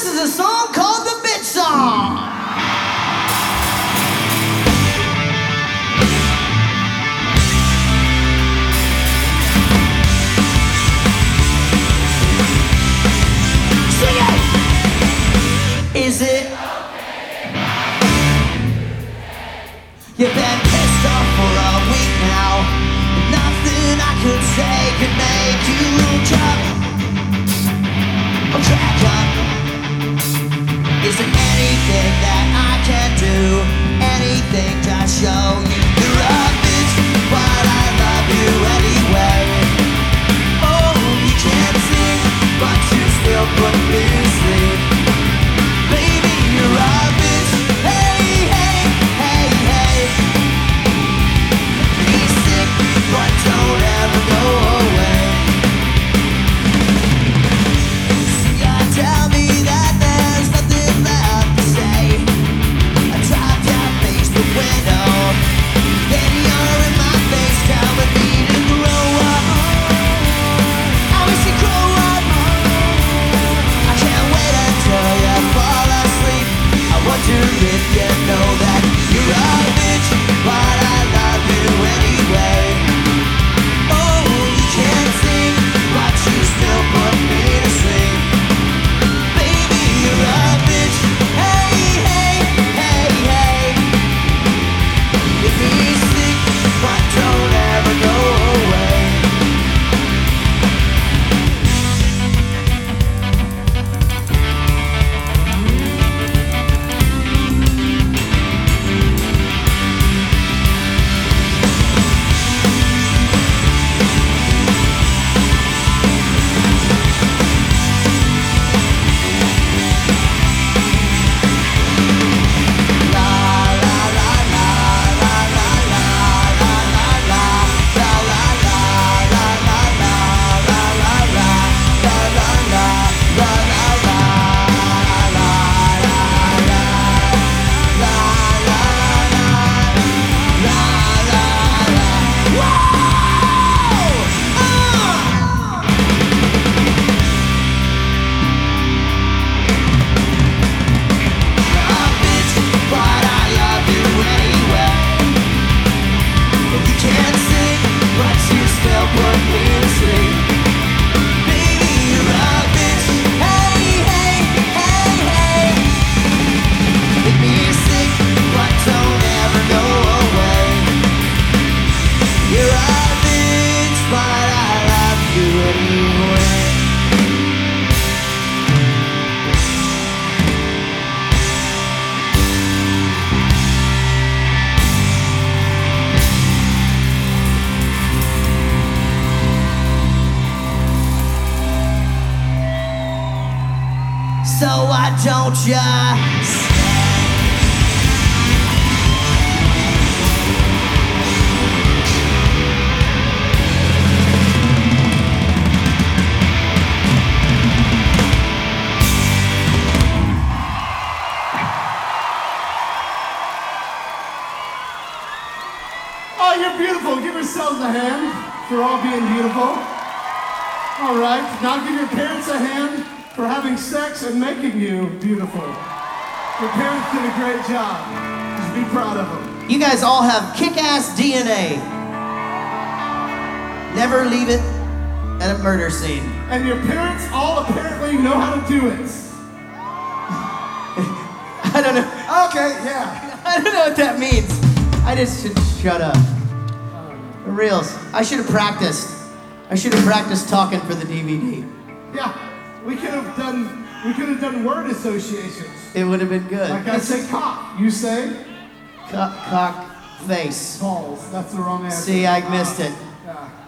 is a song called The Bitch Song. Is it? You've been pissed off for a week now, and nothing I could say could make you jump or crack up. Is there anything that I can do? Anything to show you you're a bitch, but I love you anyway. Oh, you can't sing, but you still put me to sleep. Baby, you're a bitch. Hey, hey, hey, hey. Be sick, but don't ever go away. See, tell me that there's nothing left to say. I dropped out face the window. Then you're in my face telling me to grow up. I wish you'd grow up. I can't wait until you fall asleep. I wonder if you know that you're a bitch, but I love you anyway. Oh, you can't sing, but you still put me to sleep. Baby, you're a bitch. Hey, hey, hey, hey. You be sick, but don't ever go away. So why don't ya stay? Oh, you're beautiful. Give yourselves a hand for all being beautiful. All right, now give your parents a hand for having sex and making you beautiful. Your parents did a great job. Just be proud of them. You guys all have kick-ass DNA. Never leave it at a murder scene. And your parents all apparently know how to do it. I don't know. Okay, yeah. I don't know what that means. I just should shut up. For reals. I should have practiced. I should have practiced talking for the DVD. Yeah, we could have done word associations. It would have been good. Like I say cock, you say? Cock face. Balls, that's the wrong answer. See, I missed it. Yeah.